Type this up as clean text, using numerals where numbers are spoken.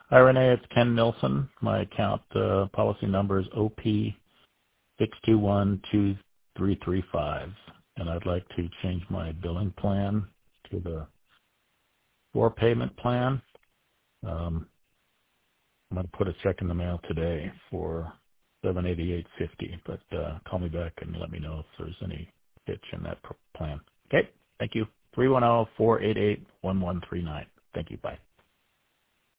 Hi, Renee. It's Ken Nilsson. My account policy number is OP6212335, and I'd like to change my billing plan to the four-payment plan. I'm going to put a check in the mail today for $788.50, but call me back and let me know if there's any hitch in that plan. Okay? Thank you. 310-488-1139. Thank you. Bye.